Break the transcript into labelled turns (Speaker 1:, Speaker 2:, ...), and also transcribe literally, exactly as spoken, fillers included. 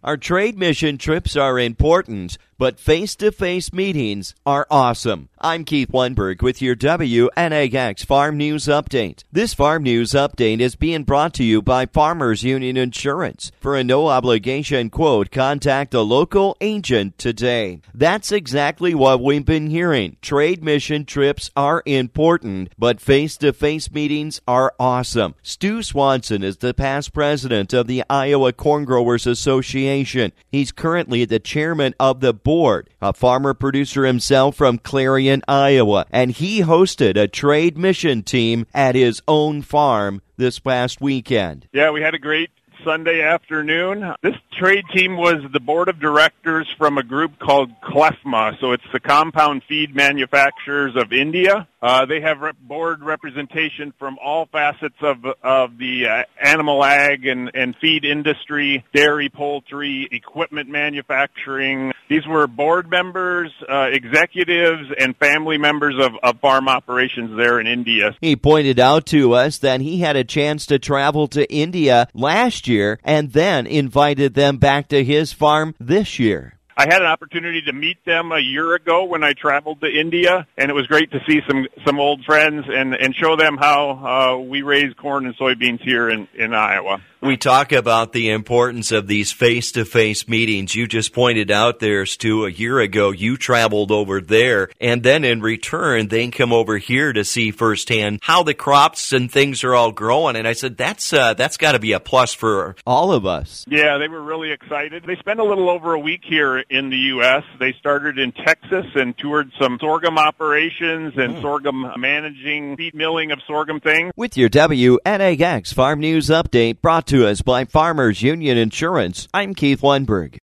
Speaker 1: Our trade mission trips are important, but face-to-face meetings are awesome. I'm Keith Lundberg with your W N A X Farm News Update. This Farm News Update is being brought to you by Farmers Union Insurance. For a no-obligation quote, contact a local agent today. That's exactly what we've been hearing. Trade mission trips are important, but face-to-face meetings are awesome. Stu Swanson is the past president of the Iowa Corn Growers Association. He's currently the chairman of the board, a farmer producer himself from Clarion, Iowa, and he hosted a trade mission team at his own farm this past weekend.
Speaker 2: Yeah, we had a great Sunday afternoon. This trade team was the board of directors from a group called CLEFMA, so it's the Compound Feed Manufacturers of India. Uh, they have rep- board representation from all facets of of the uh, animal ag and, and feed industry, dairy, poultry, equipment manufacturing. These were board members, uh, executives, and family members of, of farm operations there in India.
Speaker 1: He pointed out to us that he had a chance to travel to India last year and then invited them back to his farm this year.
Speaker 2: I had an opportunity to meet them a year ago when I traveled to India, and it was great to see some, some old friends and, and show them how uh, we raise corn and soybeans here in, in Iowa.
Speaker 1: We talk about the importance of these face-to-face meetings. You just pointed out there, Stu, a year ago you traveled over there, and then in return they come over here to see firsthand how the crops and things are all growing. And I said, that's uh, that's got to be a plus for all of us.
Speaker 2: Yeah, they were really excited. They spent a little over a week here in the U S They started in Texas and toured some sorghum operations and mm. sorghum managing, feed milling of sorghum things.
Speaker 1: With your W N A X Farm News Update brought to us by Farmers Union Insurance, I'm Keith Lundberg.